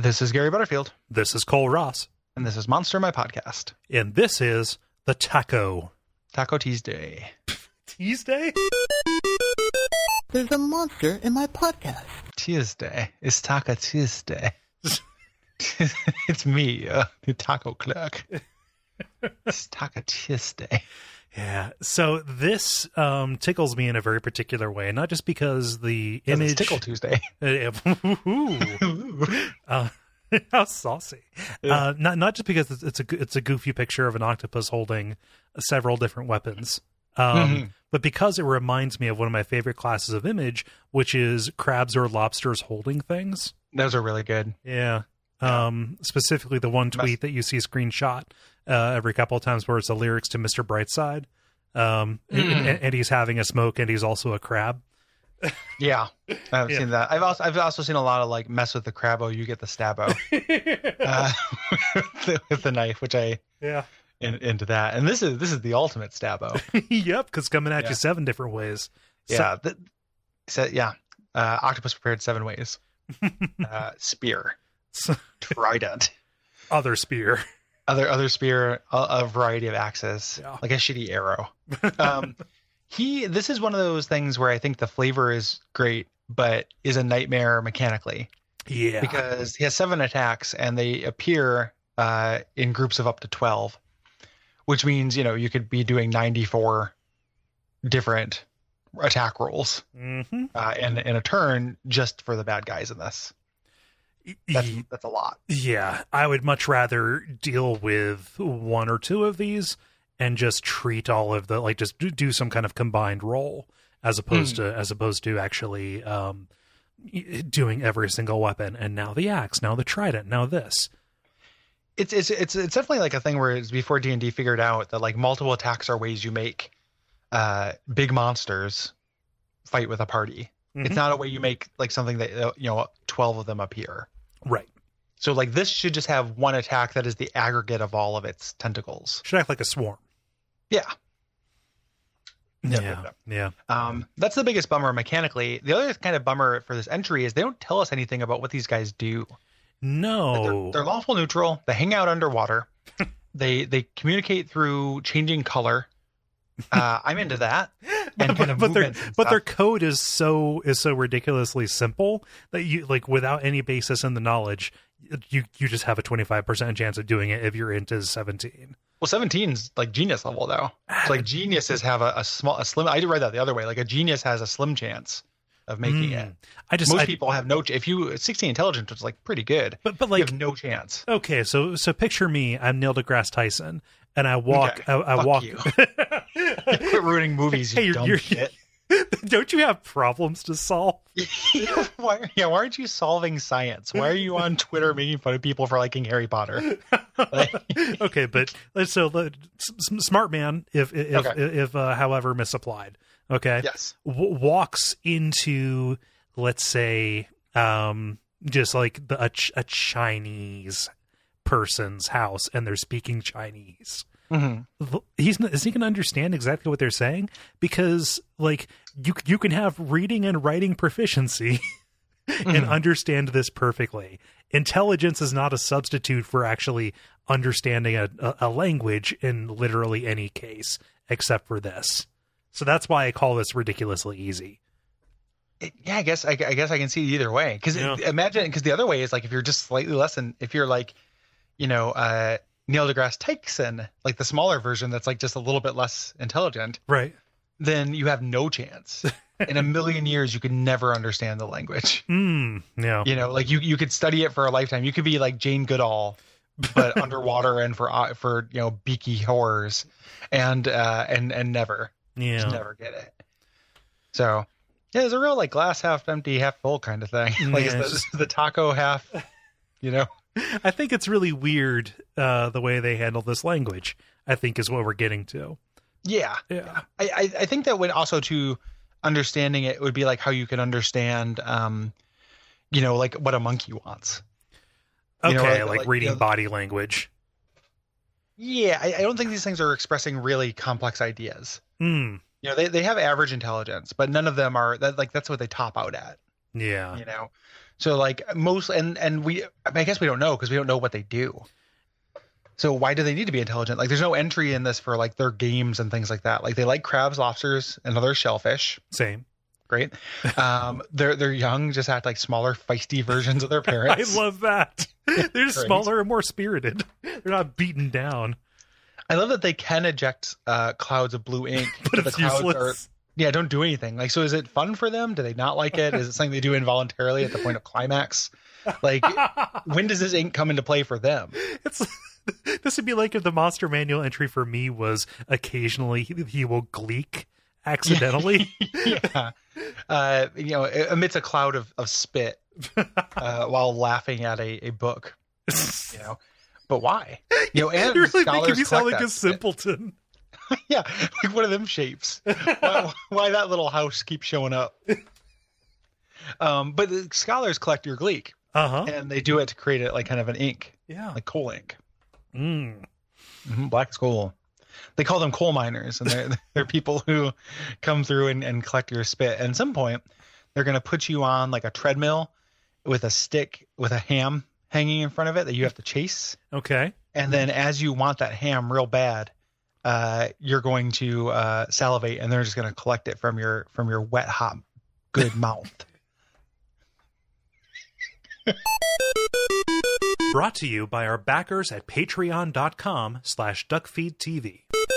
This is Gary Butterfield. This is Cole Ross. And this is Monster, my podcast. And this is the Taco Tuesday. Tuesday? There's a monster in my podcast. Tuesday. It's Taco Tuesday. It's me, the taco clerk. It's Taco Tuesday. Yeah, so this tickles me in a very particular way, not just because the image... It's Tickle Tuesday. How saucy. Yeah. Not just because it's a goofy picture of an octopus holding several different weapons, but because it reminds me of one of my favorite classes of image, which is crabs or lobsters holding things. Those are really good. Yeah. Specifically the one tweet that you see screenshot every couple of times where it's the lyrics to Mr. Brightside. And he's having a smoke and he's also a crab. Yeah, I've seen that. I've also seen a lot of like mess with the crabbo, you get the stabbo with the knife, which I into that. And this is the ultimate stabbo. Yep, because coming at you 7 different ways. Octopus prepared 7 ways. Spear, trident, other spear, other spear, a variety of axes, like a shitty arrow. This is one of those things where I think the flavor is great, but is a nightmare mechanically. Yeah. Because he has 7 attacks and they appear in groups of up to 12, which means, you could be doing 94 different attack rolls in a turn just for the bad guys in this. That's a lot. Yeah. I would much rather deal with 1 or 2 of these and just treat all of the, like, just do some kind of combined roll as opposed to actually doing every single weapon. And now the axe, now the trident, now this. It's definitely like a thing where it's before D&D figured out that like multiple attacks are ways you make big monsters fight with a party. It's not a way you make like something that 12 of them appear. Right. So like this should just have 1 attack that is the aggregate of all of its tentacles. Should act like a swarm. Yeah. That's the biggest bummer mechanically. The other kind of bummer for this entry is they don't tell us anything about what these guys do. No. Like they're lawful neutral. They hang out underwater. They communicate through changing color. I'm into that. And but their code is so ridiculously simple that you, like, without any basis in the knowledge, you just have a 25% chance of doing it if you're into 17. Well, 17's like genius level though. It's like geniuses have a slim. I did read that the other way. Like a genius has a slim chance of making it. Most people have no. If you 16 intelligence is like pretty good, but like you have no chance. Okay, so picture me. I'm Neil deGrasse Tyson, and I walk. Okay, I walk. You. Quit ruining movies, you dumb shit. Don't you have problems to solve? Why aren't you solving science? Why are you on Twitter making fun of people for liking Harry Potter? Okay, but so smart man, if however misapplied. Okay. Yes. Walks into, let's say, just like a Chinese person's house, and they're speaking Chinese. Mm-hmm. Is he going to understand exactly what they're saying? Because like you can have reading and writing proficiency and understand this perfectly. Intelligence is not a substitute for actually understanding a language in literally any case except for this. So that's why I call this ridiculously easy. I guess I can see it either way. Because imagine, because the other way is like if you're just slightly less than, if you're like, Neil deGrasse Tyson, like the smaller version that's like just a little bit less intelligent, right? Then you have no chance. In a million years, you could never understand the language. Yeah. Like you could study it for a lifetime. You could be like Jane Goodall, but underwater and for beaky horrors, and never, just never get it. So yeah, it's a real like glass half empty, half full kind of thing. Like it's the taco half, I think it's really weird the way they handle this language, I think is what we're getting to. Yeah. I think that would also to understanding it would be like how you can understand, like what a monkey wants. Okay, like reading body language. Yeah, I don't think these things are expressing really complex ideas. They have average intelligence, but none of them are that. Like that's what they top out at. Yeah. So like most, and I guess we don't know because we don't know what they do. So why do they need to be intelligent? Like there's no entry in this for like their games and things like that. Like they like crabs, lobsters, and other shellfish. Same. Great. They're young, just act like smaller, feisty versions of their parents. I love that. They're just smaller and more spirited. They're not beaten down. I love that they can eject clouds of blue ink, but the it's clouds useless. don't do anything. Like, so is it fun for them? Do they not like it? Is it something they do involuntarily at the point of climax? Like, when does this ink come into play for them? This would be like if the Monster Manual entry for me was occasionally he will gleek accidentally. Yeah. Emits a cloud of spit while laughing at a book. But why? And You're really making me sound like a spit. simpleton. Yeah, like one of them shapes. Why that little house keeps showing up? But the scholars collect your gleek, and they do it to create it like kind of an ink, like coal ink. Black coal. They call them coal miners, and they're people who come through and collect your spit. And at some point, they're going to put you on like a treadmill with a stick with a ham hanging in front of it that you have to chase. Okay. And then as you want that ham real bad, you're going to salivate, and they're just going to collect it from your wet, hot, good mouth. Brought to you by our backers at patreon.com/duckfeedtv.